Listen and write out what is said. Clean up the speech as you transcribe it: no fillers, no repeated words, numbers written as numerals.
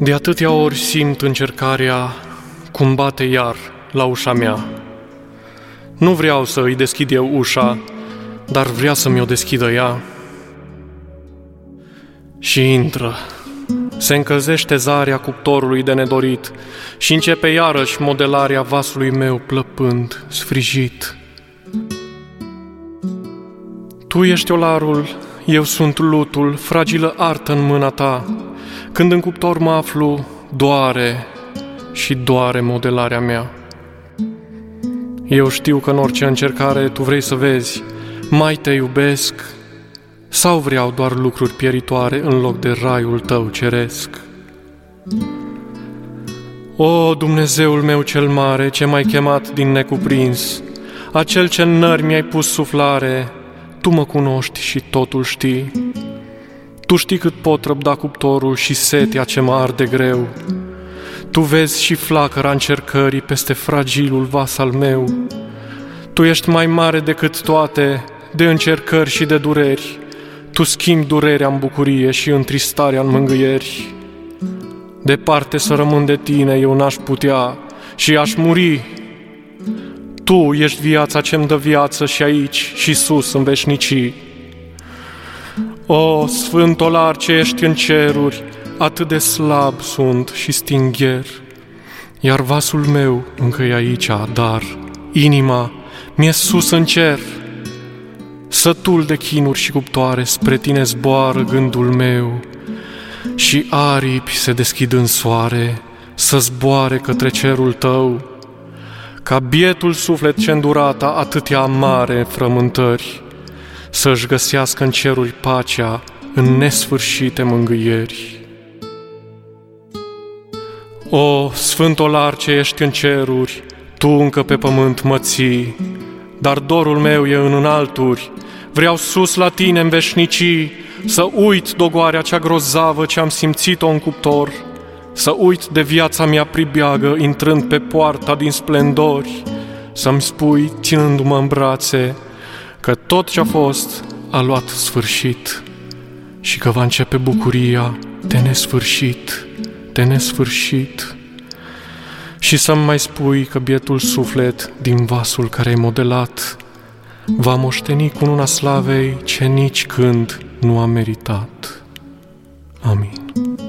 De atâtea ori simt încercarea cum bate iar la ușa mea. Nu vreau să îi deschid eu ușa, dar vrea să mi-o deschidă ea. Și intră. Se încălzește zarea cuptorului de nedorit și începe iarăși modelarea vasului meu plăpând, sfrijit. Tu ești olarul, eu sunt lutul, fragilă artă în mâna ta. Când în cuptor mă aflu, doare și doare modelarea mea. Eu știu că în orice încercare tu vrei să vezi, mai te iubesc sau vreau doar lucruri pieritoare în loc de raiul tău ceresc. O, Dumnezeul meu cel mare, ce m-ai chemat din necuprins, acel ce în nări mi-ai pus suflare, tu mă cunoști și totul știi. Tu știi cât pot răbda cuptorul și setea ce mă arde greu. Tu vezi și flacăra încercării peste fragilul vas al meu. Tu ești mai mare decât toate, de încercări și de dureri. Tu schimbi durerea în bucurie și întristarea în mângâieri. Departe să rămân de tine eu n-aș putea și aș muri. Tu ești viața ce-mi dă viață și aici și sus în veșnicii. O, sfânt olar ce ești în ceruri, atât de slab sunt și stingher, iar vasul meu încă e aici, dar inima mi-e sus în cer. Sătul de chinuri și cuptoare, spre tine zboară gândul meu și aripi se deschid în soare să zboare către cerul tău, ca bietul suflet ce îndurata atâtea mare frământări, să-și găsească în ceruri pacea în nesfârșite mângâieri. O, sfânt olar ce ești în ceruri, tu încă pe pământ mă ții, dar dorul meu e în înalturi, vreau sus la tine în veșnicii, să uit dogoarea cea grozavă ce am simțit-o în cuptor, să uit de viața mea pribeagă intrând pe poarta din splendori, să-mi spui, ținându-mă în brațe, că tot ce-a fost a luat sfârșit și că va începe bucuria de nesfârșit, de nesfârșit. Și să-mi mai spui că bietul suflet din vasul care ai modelat va moșteni cununa slavei ce nici când nu a meritat. Amin.